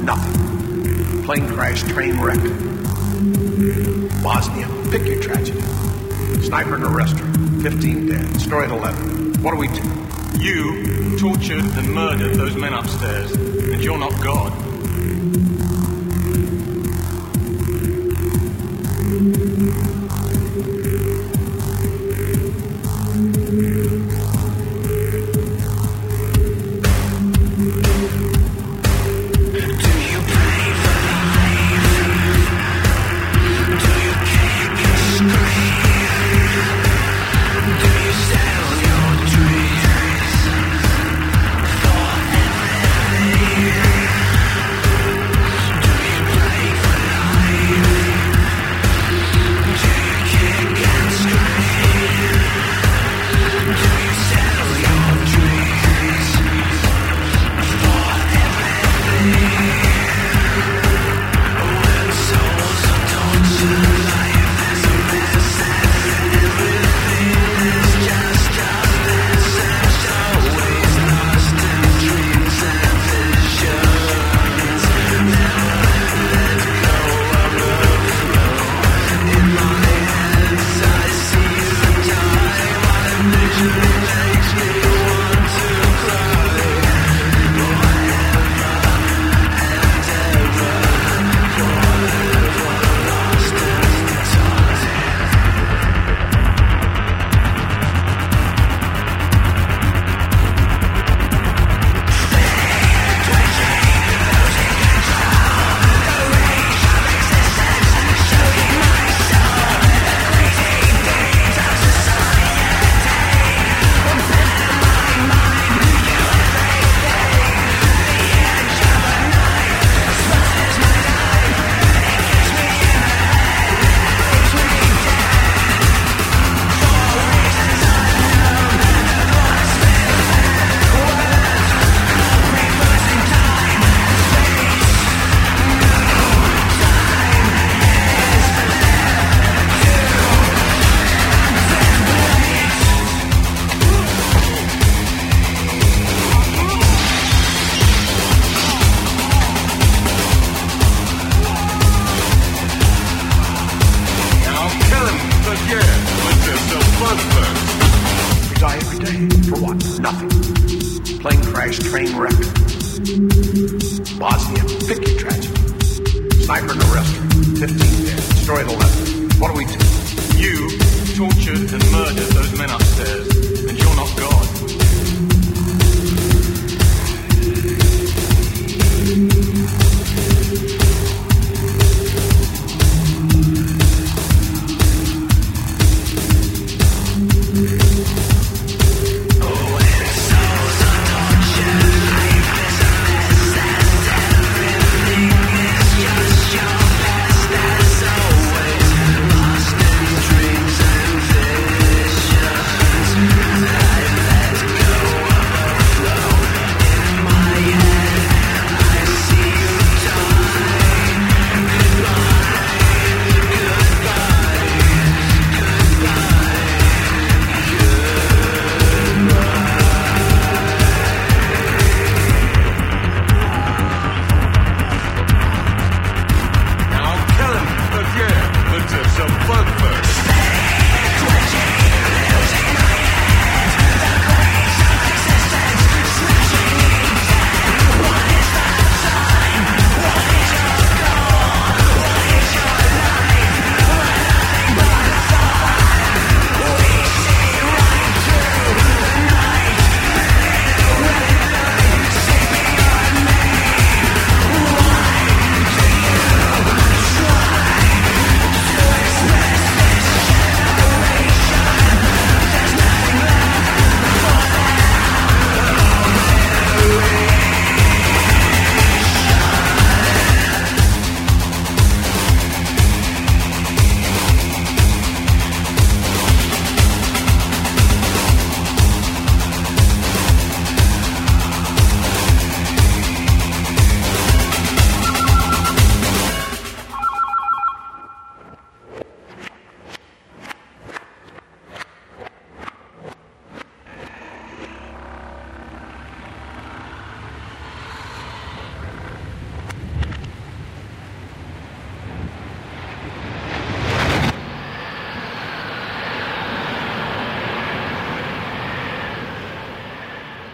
Nothing. Plane crash, train wreck. Bosnia, pick your tragedy. Sniper and arrestor, 15 dead, destroyed 11. What do we do? You tortured and murdered those men upstairs, and you're not God. We die every day. For what? Nothing. Plane crash, train wreck. Bosnia, pick your tragedy. Sniper and arrestor, 15 dead, destroyed 11. What do we do? You tortured and murdered those men upstairs, and you're not God.